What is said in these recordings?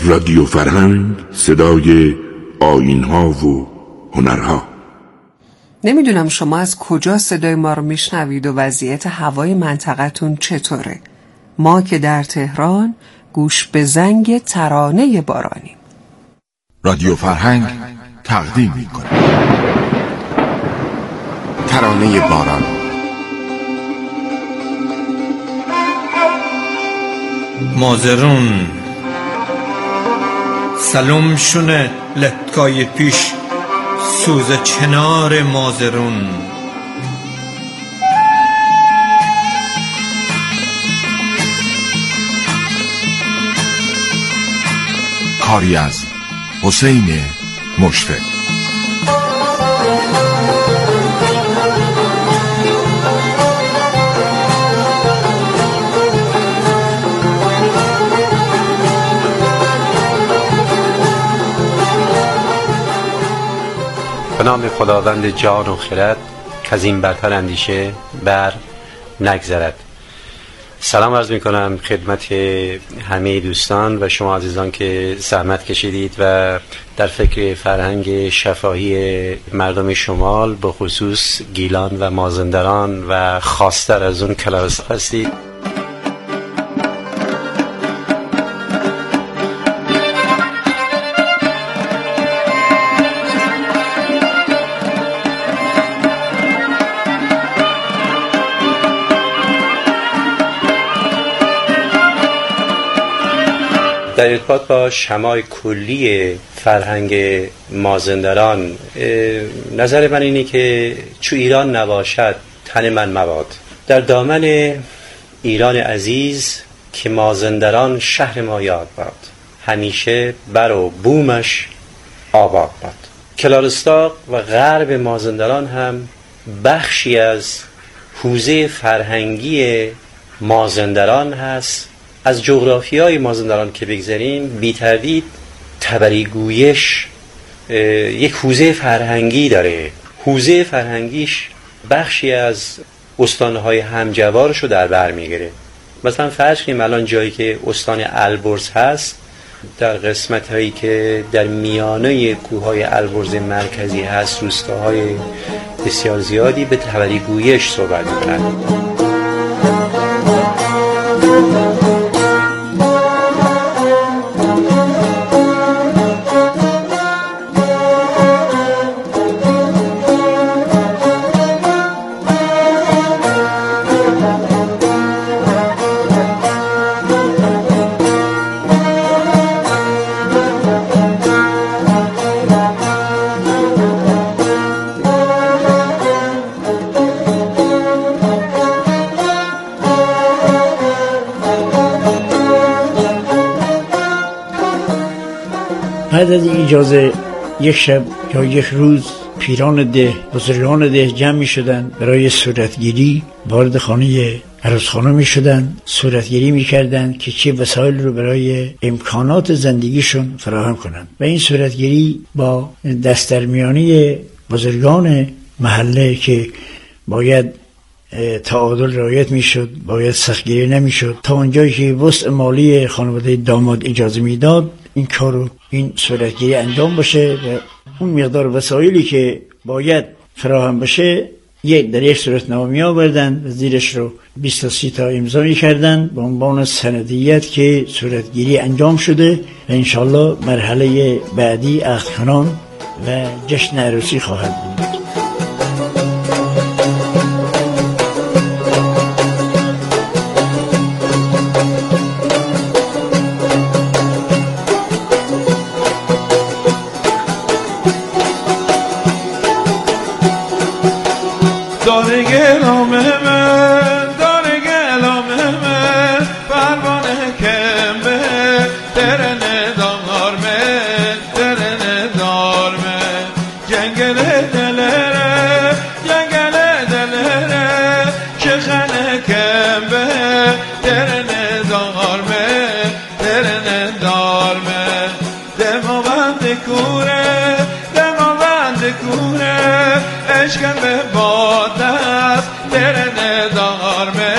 رادیو فرهنگ، صدای آیین‌ها و هنرها. نمیدونم شما از کجا صدای ما رو میشنوید و وضعیت هوای منطقتون چطوره. ما که در تهران گوش به زنگ ترانه بارانیم. رادیو فرهنگ تقدیم می‌کند ترانه باران. مازرون سلام شونه لتکای پیش سوز چنار مازرون. کاری از حسین مشفق. به نام خداوند جان و خرد که از این برتر اندیشه بر نگذرد. سلام عرض می کنم خدمت همه دوستان و شما عزیزان که زحمت کشیدید و در فکر فرهنگ شفاهی مردم شمال به خصوص گیلان و مازندران و خاصتر از اون کلارستان هستید. در ارتباط با شمای کلی فرهنگ مازندران، نظر من اینه که چو ایران نباشد تن من مباد. در دامن ایران عزیز که مازندران شهر ما یاد باد، همیشه بر و بومش آباد باد. کلارستاق و غرب مازندران هم بخشی از حوزه فرهنگی مازندران هست. از جغرافیای مازندران که بگذاریم، بی تردید تبریگویش یک حوزه فرهنگی داره. حوزه فرهنگیش بخشی از استانهای همجوارشو در بر میگیره. مثلا فرض کنیم الان جایی که استان البرز هست، در قسمت هایی که در میانه کوههای البرز مرکزی هست، روستاهای بسیار زیادی به تبریگویش صحبت میکنن. بعد از این اجازه یک شب یا یک روز پیران ده، بزرگان ده جمع می شدن برای صورتگیری. وارد خانه عروسخانه می شدن، صورتگیری می کردن که چه وسایل رو برای امکانات زندگیشون فراهم کنند. و این صورتگیری با دسترمیانی بزرگان محله که باید تعادل رعایت می شد، باید سختگیری نمی شد، تا اونجایی که وسع مالی خانواده داماد اجازه می داد این کارو، این صورتگیری انجام بشه و اون مقدار وسایلی که باید فراهم بشه در یک صورتنامه می آوردن و زیرش رو 20 تا 30 تا امضا می کردن به عنوان سندیت که صورتگیری انجام شده و انشالله مرحله بعدی عقدکنان و جشن عروسی خواهد بود.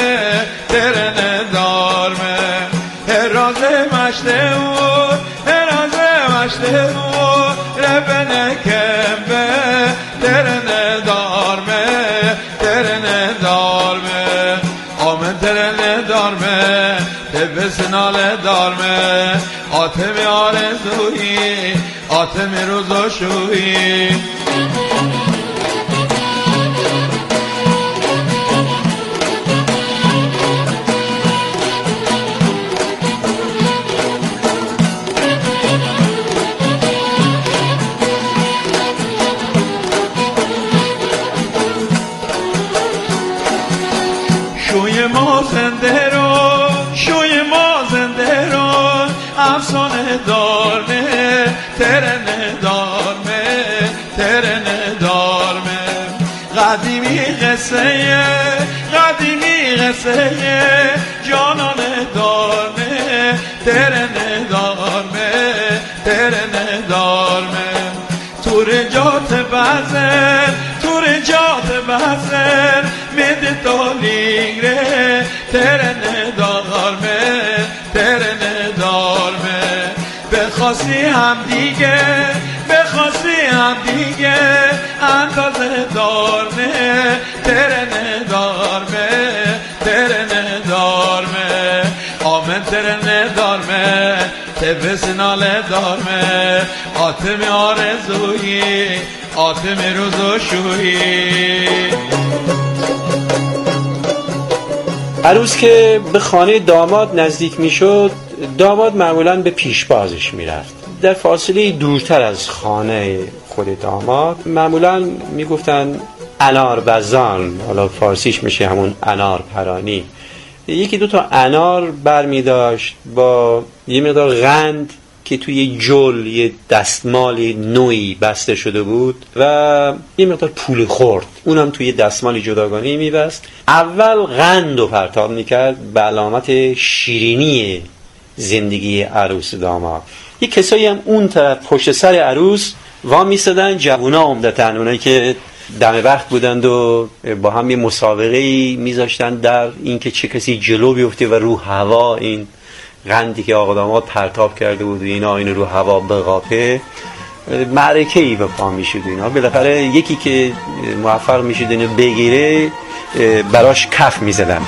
راز مشته او داشته و ربنه کمبه ترنه دارمه ترنه دارمه آمن ترنه دارمه تبه سناله دارمه آتم آرزویی آتم روزاشویی شوی ما زنده رو شوی ما زنده رو افسانه دارمه ترنه دارمه ترنه دارمه قدیمی قصه جانانه دارمه ترنه دارمه ترنه دارمه تور جات بزر میده تو لیگره ترنه دارمه بخواستی هم دیگه اندازه دارمه ترنه دارمه آمن ترنه دارمه تبه سناله دارمه آتم آرزویی آتم روزاشویی عروس که به خانه داماد نزدیک میشد، داماد معمولاً به پیشبازش میرفت. در فاصله دورتر از خانه خود داماد معمولاً میگفتن اناربزان، حالا فارسیش میشه همون انار پرانی. یکی دو تا انار برمی داشت با یه مقدار قند که توی جل یه دستمال نوعی بسته شده بود و یه مقدار پول خورد، اونم توی دستمال جداگانه میبست. اول قند رو پرتاب میکرد به علامت شیرینی زندگی عروس داماد. یه کسایی هم اون طرف پشت سر عروس وا میستدن، جوونا عمدتاً، اونایی که دم وقت بودند و با هم یه مسابقه‌ای میذاشتن در اینکه چه کسی جلو بیفته و رو هوا این قندی که آقا داماد پرتاب کرده بود و اینا این رو هوا بقاپه، معرکه‌ای به پا میشد. اینا بالاخره یکی که موفق میشد اینو بگیره براش کف میزدن.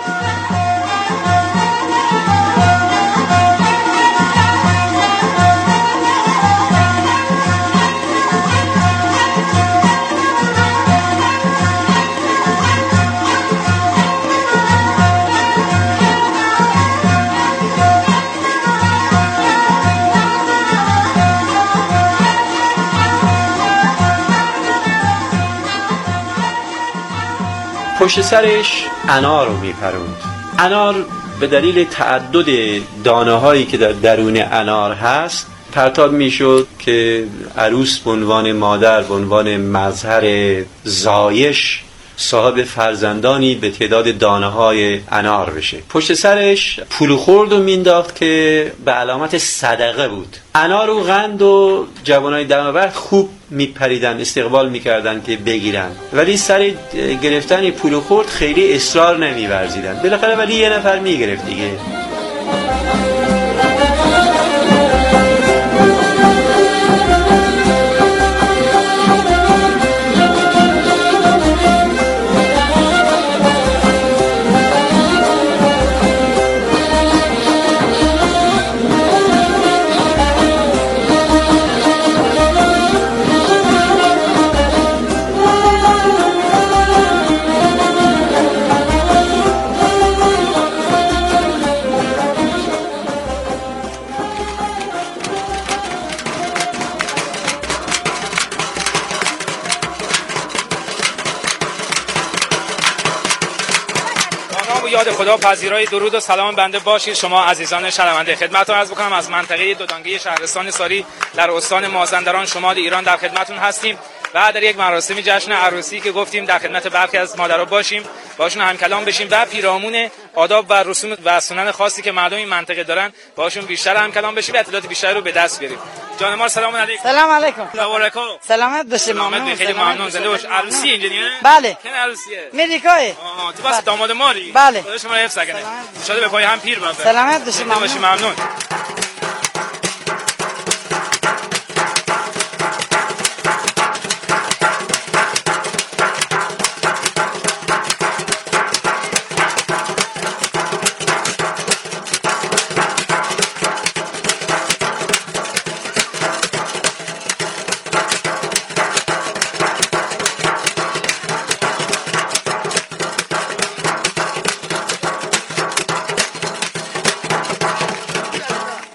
پشت سرش انار رو میپروند. انار به دلیل تعدد دانه هایی که در درون انار هست پرتاب میشد که عروس به عنوان مادر، به عنوان مظهر زایش، صاحب فرزندانی به تعداد دانه های انار بشه. پشت سرش پول خورد و مینداخت که به علامت صدقه بود. انار و قند و جوانای دم وقت خوب میپریدن، استقبال میکردن که بگیرن، ولی سر گرفتن پول خورد خیلی اصرار نمیورزیدن. بالاخره ولی یه نفر میگرفت دیگه. یاد خدا پذیرای درود و سلام بنده باشید شما عزیزان شنونده. خدمتتون عرض می‌کنم از منطقه دودانگه شهرستان ساری در استان مازندران شمال ایران در خدمتتون هستیم و در یک مراسم جشن عروسی که گفتیم در خدمت برخی از مادرها باشیم، باشون هم کلام بشیم و پیرامون آداب و رسوم و سنن خاصی که مردم این منطقه دارن باشون بیشتر هم کلام بشیم و اطلاعات بیشتری رو به دست بیاریم. جان ما سلام علیکم. سلام علیکم. مبارکه. سلامت باشید. ممنون. خیلی ممنون. زنده باش. عروسی اینجا نه؟ بله. کی عروسیه؟ مریکای. تو بس داماد ماری؟ بله. خدا شما حفظ کنه. شده به پای هم پیر بابا. سلامت باشید. ممنون.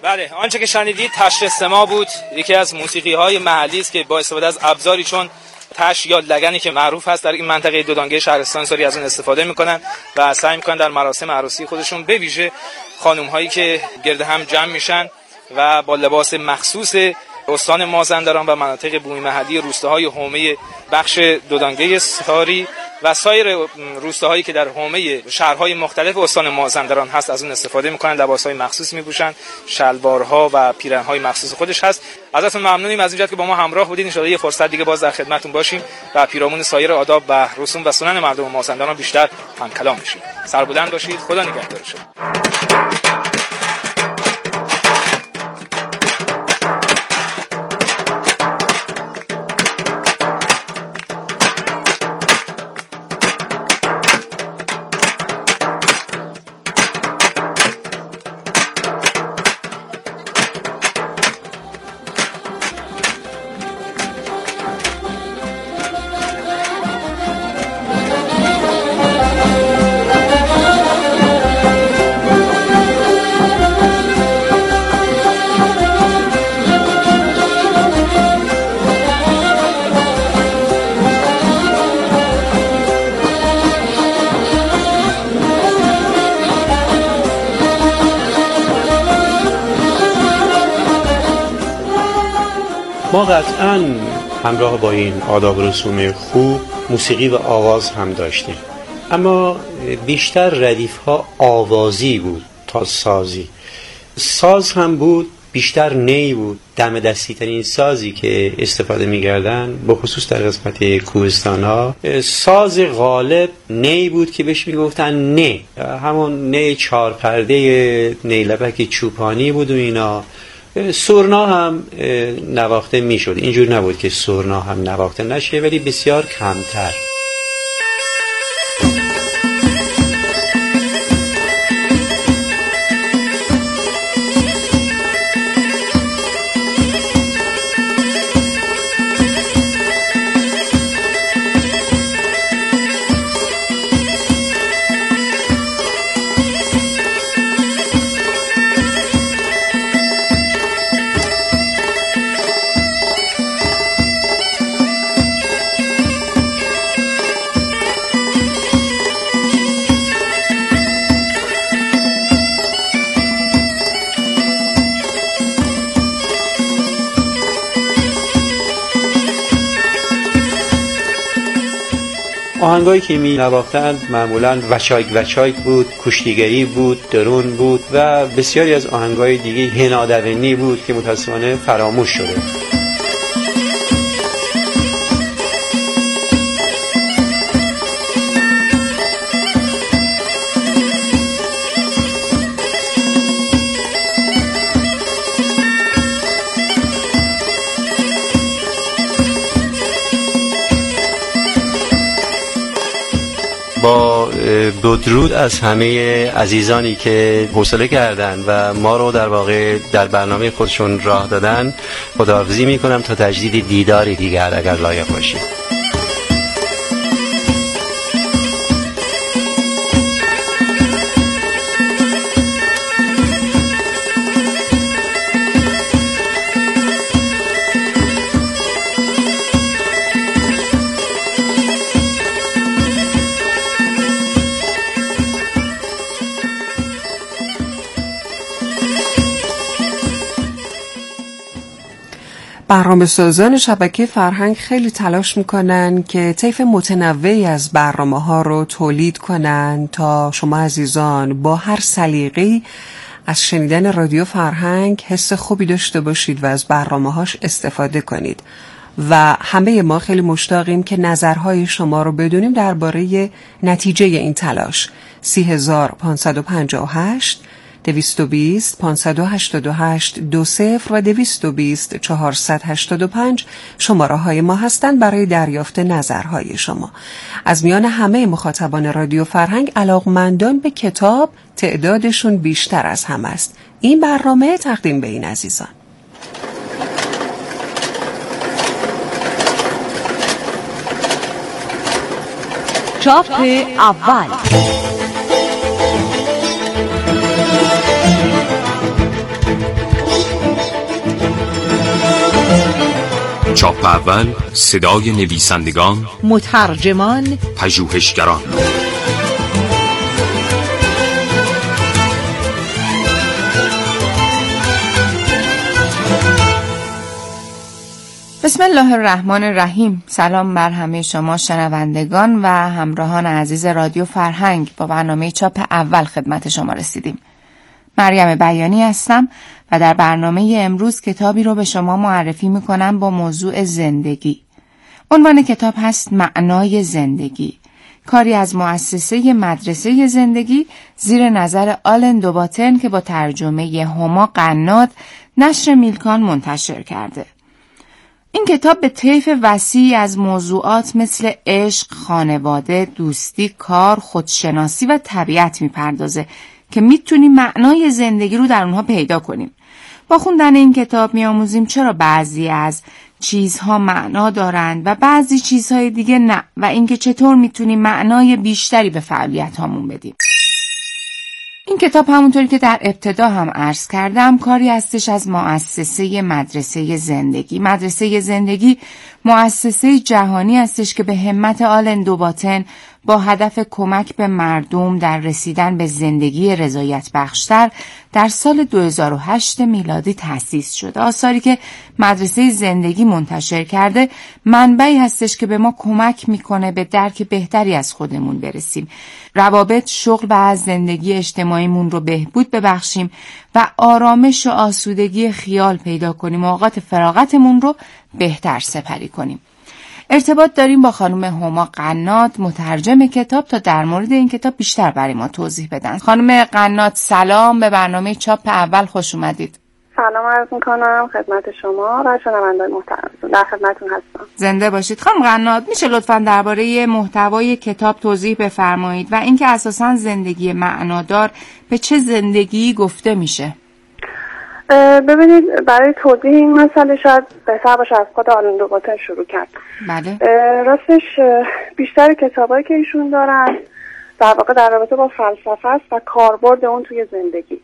بله، آنچه که شنیدید تشر سما بود، یکی از موسیقی‌های محلی است که با استفاده از ابزاری چون تش یا لگنی که معروف هست در این منطقه دودانگه شهرستان ساری از اون استفاده میکنن و سعی میکنن در مراسم عروسی خودشون به ویژه خانم‌هایی که گرد هم جمع میشن و با لباس مخصوص استان مازندران و مناطق بومی محلی روستاهای حومه بخش دودانگه ساری و سایر روستاهایی که در حومه شهرهای مختلف استان مازندران هست از اون استفاده میکنن، لباسهای مخصوص میپوشن، شلوارها و پیرنهای مخصوص خودش هست. ازتون ممنونیم از اینجا که با ما همراه بودید. ان شاءالله یه فرصت دیگه باز در خدمتتون باشیم و پیرامون سایر آداب و رسوم و سنن مردم مازندران بیشتر هم کلام بشیم. سربلند باشید. خدا نگهدار شما. ما قطعاً همراه با این آداب و رسوم خوب موسیقی و آواز هم داشتیم، اما بیشتر ردیف‌ها آوازی بود تا سازی. ساز هم بود، بیشتر نی بود. دم دستی ترین سازی که استفاده می‌کردن به خصوص در قسمت کوهستان‌ها ساز غالب نی بود که بهش میگفتن نه، همون نی چهار پرده نیلبک چوپانی بود و اینا. سرنا هم نواخته میشد، اینجور نبود که سرنا هم نواخته نشه، ولی بسیار کمتر. آهنگایی که می نواختند معمولاً وچایک بود، کشتیگری بود، درون بود و بسیاری از آهنگای دیگه هنادونی بود که متاسفانه فراموش شده. با بدرود از همه عزیزانی که حوصله کردند و ما رو در واقع در برنامه خودشون راه دادن، خداحافظی میکنم تا تجدید دیداری دیگر اگر لایق باشید. برنامه‌سازان شبکه فرهنگ خیلی تلاش میکنن که طیف متنوعی از برنامه‌ها رو تولید کنن تا شما عزیزان با هر سلیقه‌ای از شنیدن رادیو فرهنگ حس خوبی داشته باشید و از برنامه‌هاش استفاده کنید. و همه ما خیلی مشتاقیم که نظرهای شما رو بدونیم درباره نتیجه این تلاش. 30558 220 588 20 و 220 485 شماره های ما هستند برای دریافت نظرهای شما. از میان همه مخاطبان رادیو فرهنگ علاقمندان به کتاب تعدادشون بیشتر از همه است. این برنامه تقدیم به این عزیزان. چاپ اول چاپ اول صدای نویسندگان، مترجمان، پژوهشگران. بسم الله الرحمن الرحیم. سلام بر همه شما شنوندگان و همراهان عزیز رادیو فرهنگ. با برنامه چاپ اول خدمت شما رسیدیم. مریم بیانی هستم و در برنامه امروز کتابی رو به شما معرفی میکنم با موضوع زندگی. عنوان کتاب هست معنای زندگی، کاری از مؤسسه مدرسه زندگی زیر نظر آلن دوباتن که با ترجمه هما قناد نشر میلکان منتشر کرده. این کتاب به طیف وسیعی از موضوعات مثل عشق، خانواده، دوستی، کار، خودشناسی و طبیعت میپردازه که میتونیم معنای زندگی رو در اونها پیدا کنیم. با خوندن این کتاب میآموزیم چرا بعضی از چیزها معنا دارند و بعضی چیزهای دیگه نه، و اینکه چطور میتونیم معنای بیشتری به فعالیت هامون بدیم. این کتاب همونطوری که در ابتدا هم عرض کردم کاری هستش از مؤسسه مدرسه زندگی. مدرسه زندگی مؤسسه جهانی هستش که به همت آلن دوباتن با هدف کمک به مردم در رسیدن به زندگی رضایت بخشتر در سال 2008 میلادی تأسیس شده. آثاری که مدرسه زندگی منتشر کرده منبعی هستش که به ما کمک میکنه به درک بهتری از خودمون برسیم، روابط، شغل و از زندگی اجتماعیمون رو بهبود ببخشیم و آرامش و آسودگی خیال پیدا کنیم و اوقات فراغتمون رو بهتر سپری کنیم. ارتباط داریم با خانم هما قناد، مترجم کتاب، تا در مورد این کتاب بیشتر برای ما توضیح بدن. خانم قناد سلام، به برنامه چاپ اول خوش اومدید. سلام عرض میکنم خدمت شما و شنوندگان محترمتون، در خدمتتون هستم. زنده باشید. خانم قناد میشه لطفاً درباره محتوای کتاب توضیح بفرمایید و اینکه اساساً زندگی معنادار به چه زندگی گفته میشه؟ ببینید، برای توضیح این مسئله شاید بهتر باشه از خود آلن دوباتن شروع کرد. بله. راستش بیشتر کتابایی که ایشون دارن در واقع در رابطه با فلسفه است و کاربرد اون توی زندگی.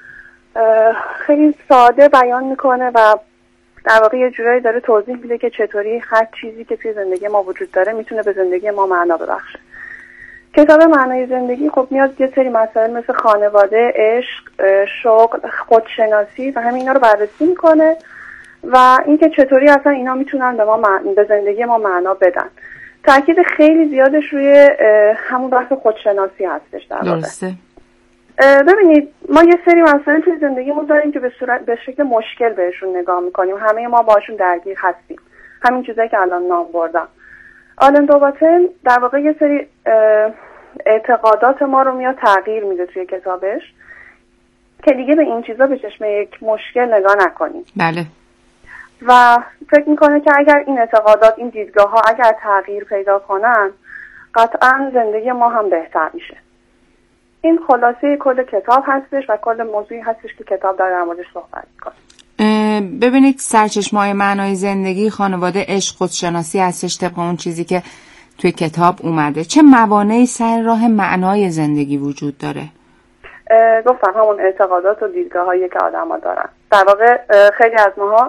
خیلی ساده بیان میکنه و در واقع یه جورایی داره توضیح میده که چطوری هر چیزی که توی زندگی ما وجود داره میتونه به زندگی ما معنا ببخشه. کتاب معنای زندگی خب میاد یه سری مسائل مثل خانواده، عشق، شغل، خودشناسی و همین اینا رو بررسی میکنه و اینکه چطوری اصلا اینا میتونن به زندگی ما معنا بدن. تاکید خیلی زیادش روی همون بحث خودشناسی هستش در واقع. درسته. ببینید، ما یه سری مسائل توی زندگیمون داریم که به شکل مشکل بهشون نگاه میکنیم. همه ما باشون درگیر هستیم. همین چیزایی که الان نام بردم. آلن دوباتن در واقع یه سری اعتقادات ما رو میاد تغییر میده توی کتابش که دیگه به این چیزا به چشم یک مشکل نگاه نکنیم. بله. و فکر میکنه که اگر این اعتقادات، این دیدگاه ها اگر تغییر پیدا کنن قطعا زندگی ما هم بهتر میشه. این خلاصه کل کتاب هستش و کل موضوعی هستش که کتاب داره در موردش صحبت میکنه. ببینید، سرچشمه‌های معنای زندگی خانواده، عشق، خودشناسی هستش طبق اون چیزی که توی کتاب اومده. چه موانعی سر راه معنای زندگی وجود داره؟ گفتم همون اعتقادات و دیدگاه هایی که آدم ها دارن. در واقع خیلی از ماها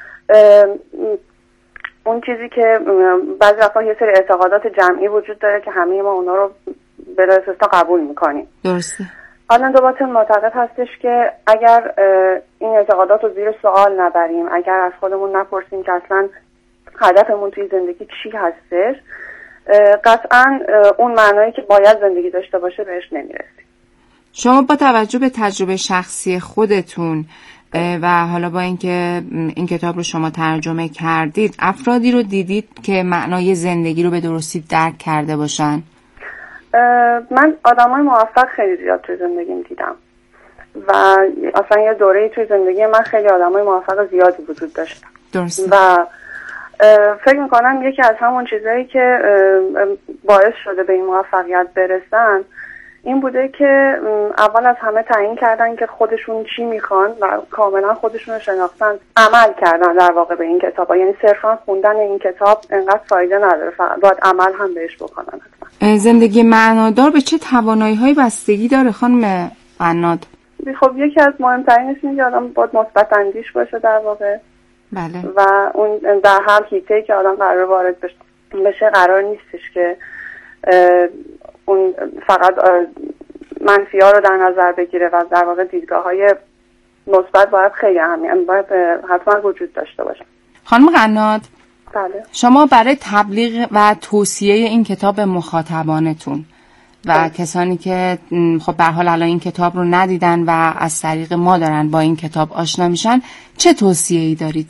اون چیزی که بعضی وقتا یه سری اعتقادات جمعی وجود داره که همه ما اونا رو بلا استثنا قبول میکنیم. درسته. آلن دوباتن معتقد هستش که اگر این اعتقادات رو زیر سوال نبریم، اگر از خودمون نپرسیم که اصلا هدفمون توی زندگی چی هستش، قطعا اون معنایی که باید زندگی داشته باشه بهش نمیرسیم. شما با توجه به تجربه شخصی خودتون و حالا با اینکه این کتاب رو شما ترجمه کردید، افرادی رو دیدید که معنای زندگی رو به درستی درک کرده باشن؟ من آدمای موفق خیلی زیاد توی زندگیم دیدم و اصلا یه دوره‌ای توی زندگی من خیلی آدمای موفق زیادی وجود داشتن. درسته. و فکر میکنم یکی از همون چیزایی که باعث شده به این موفقیت برسن این بوده که اول از همه تعیین کردن که خودشون چی میخوان و کاملا خودشون رو شناختن، عمل کردن در واقع به این کتاب. یعنی صرفا خوندن این کتاب انقدر فایده نداره، باید عمل هم بهش بکنن. زندگی معنادار به چه توانایی‌هایی بستگی داره خانم قناد؟ خب یکی از مهمترینش اینه که آدم باید مثبت اندیش باشه در واقع بله. و اون در هر حیطه‌ای که آدم قرار وارد بشه قرار نیستش که اون فقط منفی‌ها رو در نظر بگیره و در واقع دیدگاه‌های مثبت باید خیلی باید حتما وجود داشته باشه. خانم قناد، بله. شما برای تبلیغ و توصیه این کتاب مخاطبانتون و کسانی که خب به هر حال الان این کتاب رو ندیدن و از طریق ما دارن با این کتاب آشنا میشن چه توصیه‌ای دارید؟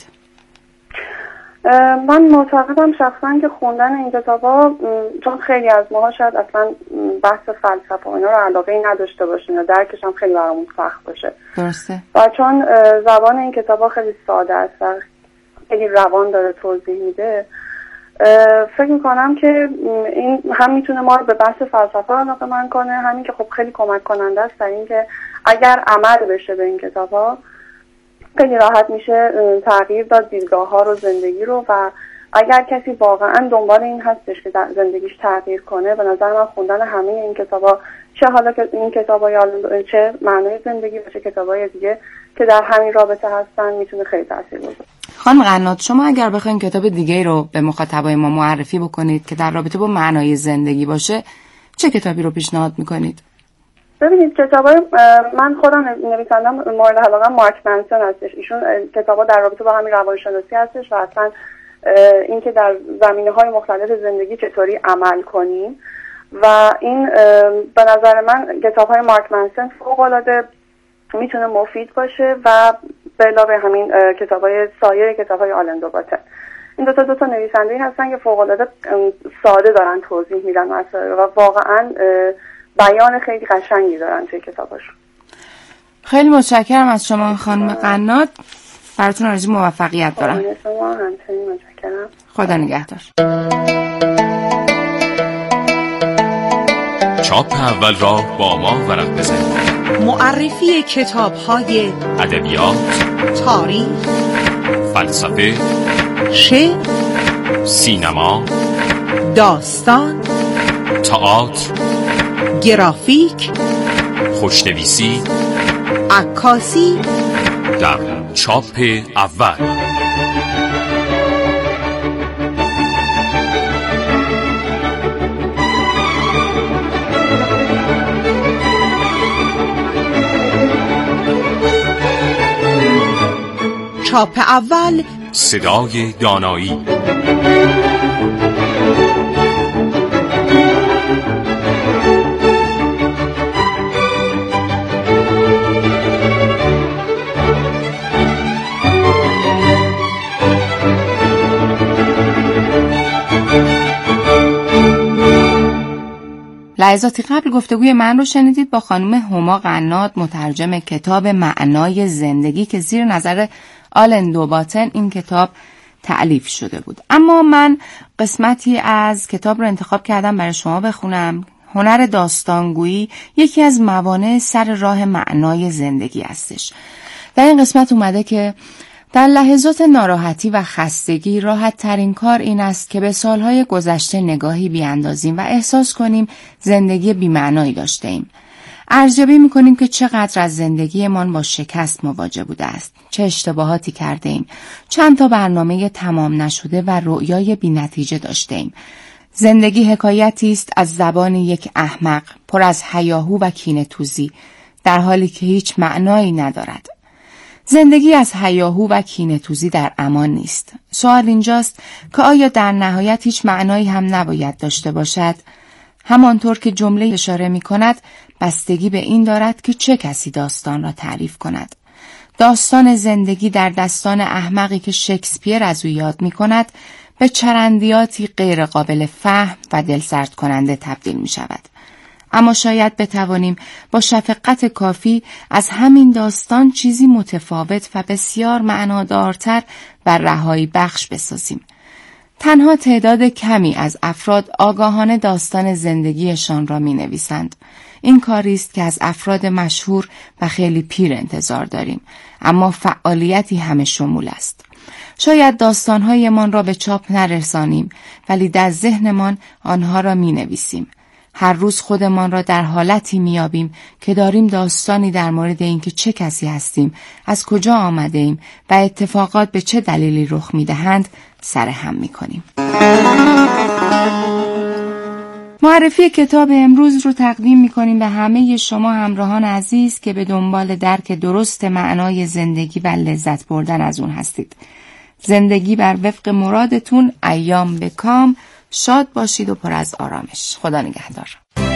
من معتقدم شخصا که خوندن این کتابا، چون خیلی از ماها شاید اصلا بحث فلسفه و اینا رو علاقه‌ای نداشته باشین و درکش هم خیلی برامون سخت باشه. درسته. و چون زبان این کتابا خیلی ساده است و خیلی روان داره توضیح میده، فکر میکنم که این هم میتونه ما رو به بحث فلسفه علاقه‌مند کنه، همین که خب خیلی کمک کننده است در این که اگر عمل بشه به این کتابا خیلی راحت میشه تغییر داد دیدگاه ها رو، زندگی رو. و اگر کسی واقعا دنبال این هستش که زندگیش تغییر کنه، به نظر من خوندن همه این کتابا، چه حالا که این کتابا یا چه معنای زندگی و چه کتابای دیگه که در همین رابطه هستن، میتونه خیلی تاثیرگذار. خانم قناد، شما اگر بخواید کتاب دیگه رو به مخاطبای ما معرفی بکنید که در رابطه با معنای زندگی باشه، چه کتابی رو پیشنهاد میکنید؟ ببینید کتابای من خودم نویسندم مورد علاقه مارک منسون هستش. ایشون کتابا در رابطه با همین روانشناسی هستش و اصلا اینکه در زمینه‌های مختلف زندگی چطوری عمل کنیم و این به نظر من کتاب‌های مارک منسون فوق‌العاده میتونه مفید باشه و به علاوه همین کتاب‌های سایر کتاب‌های آلن دوباتن. این دو تا نویسنده‌ای هستن که فوق‌العاده ساده دارن توضیح میدن مسائل و واقعاً بیان خیلی قشنگی دارن توی کتاباشون. خیلی متشکرم از شما خانم قناد، براتون آرزوی موفقیت دارم. شما همچنین متشکرم. خدا نگهدار. چاپ اول را با ما ورق بزنید. معرفی کتاب‌های ادبیات، تاریخ، فلسفه، شعر، سینما، داستان، تئاتر، گرافیک، خوشنویسی، عکاسی در چاپ اول. چاپ اول، صدای دانایی. لحظاتی قبل گفتگوی من رو شنیدید با خانم هما قناد، مترجم کتاب معنای زندگی که زیر نظر آلن دوباتن این کتاب تألیف شده بود. اما من قسمتی از کتاب رو انتخاب کردم برای شما بخونم. هنر داستانگویی یکی از موانع سر راه معنای زندگی هستش. در این قسمت اومده که در لحظات ناراحتی و خستگی راحت ترین کار این است که به سالهای گذشته نگاهی بیاندازیم و احساس کنیم زندگی بی‌معنایی داشته ایم. ارزیابی می‌کنیم که چقدر از زندگیمان با شکست مواجه بوده است، چه اشتباهاتی کرده ایم، چند تا برنامه تمام نشده و رؤیای بی‌نتیجه داشته ایم. زندگی حکایتی است از زبان یک احمق، پر از هیاهو و کینه‌توزی، در حالی که هیچ معنایی ندارد. زندگی از هیاهو و کینه‌توزی در امان نیست. سوال اینجاست که آیا در نهایت هیچ معنایی هم نباید داشته باشد؟ همانطور که جمله اشاره می کند، بستگی به این دارد که چه کسی داستان را تعریف کند. داستان زندگی در دستان احمقی که شکسپیر از او یاد می کند، به چرندیاتی غیر قابل فهم و دلسرد کننده تبدیل می شود. اما شاید بتوانیم با شفقت کافی از همین داستان چیزی متفاوت و بسیار معنادارتر و رهایی بخش بسازیم. تنها تعداد کمی از افراد آگاهانه داستان زندگیشان را می نویسند. این کاری است که از افراد مشهور و خیلی پیر انتظار داریم، اما فعالیتی همه شمول است. شاید داستانهایمان را به چاپ نرسانیم، ولی در ذهنمان آنها را می نویسیم. هر روز خودمان را در حالتی میابیم که داریم داستانی در مورد اینکه چه کسی هستیم، از کجا آمده ایم و اتفاقات به چه دلیلی رخ میدهند سرهم میکنیم. معرفی کتاب امروز رو تقدیم میکنیم به همه شما همراهان عزیز که به دنبال درک درست معنای زندگی و لذت بردن از اون هستید. زندگی بر وفق مرادتون، ایام به کام، شاد باشید و پر از آرامش. خدا نگهدار.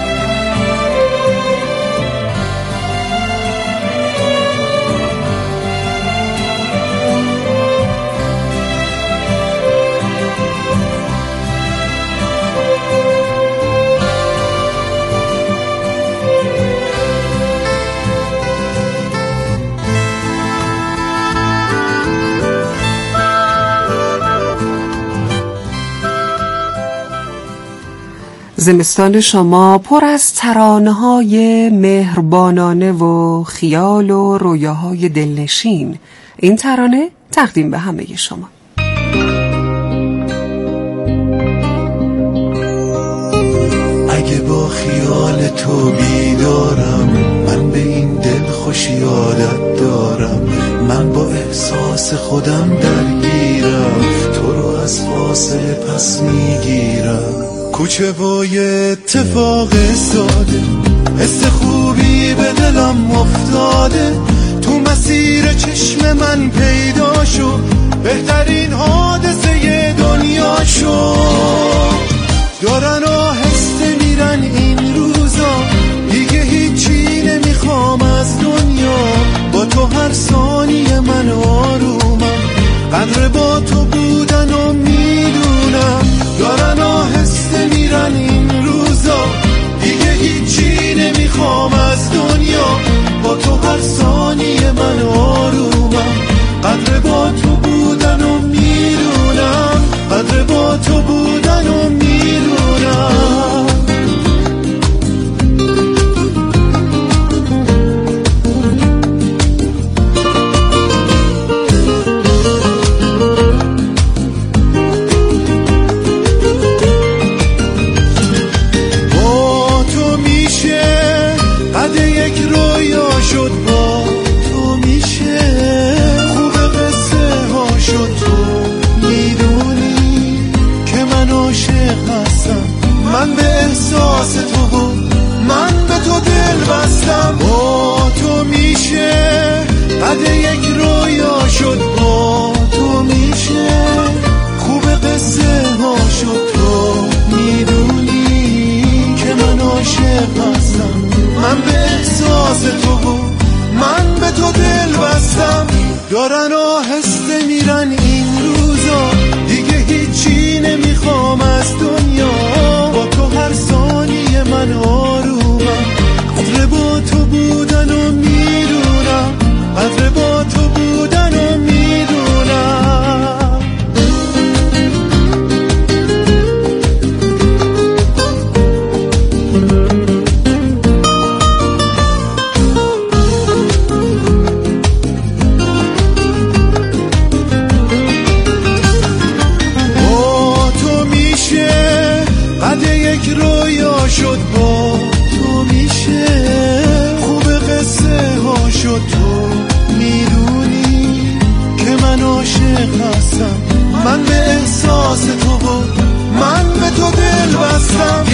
زمستان شما پر از ترانه‌های مهربانانه و خیال و رویاهای دلنشین. این ترانه تقدیم به همه شما. اگه با خیال تو بیدارم، من به این دل خوشی عادت دارم، من با احساس خودم درگیرم، تو رو از فاصله پس میگیرم. کوچه و یه اتفاق ساده، حس خوبی به دلم افتاده، تو مسیر چشم من پیدا شو، بهترین حادثه دنیا شو. دارن آهسته میرن این روزا، دیگه هیچی نمیخوام از دنیا، با تو هر ثانیه من آرومم، قدر با تو بودن و میدونم. دارن آهسته میرن این روزا، دیگه هیچی نمیخوام از دنیا، با تو هر ثانیه من آرومم، قدر با تو بودن و میدونم، قدر با تو بودن و میدونم. شد با تو میشه، خوب قصه ها شد، تو میدونی که من عاشق هستم، من به احساس تو و من به تو دل بستم. با تو میشه قد یک رویا شد، با تو میشه خوب قصه ها شد، تو میدونی که من عاشق هستم، من به احساس تو و من به تو دل بستم. دارن آهسته میرن این روزا، دیگه هیچی نمیخوام از دنیا، با تو هر ثانیه من آرومم، قدر با تو بودن و میدونم، قدر با تو بودن و میدونم. شد با تو میشه خوب قصه ها شد، تو میدونی که من عاشق هستم، من به احساس تو و من به تو دل بستم.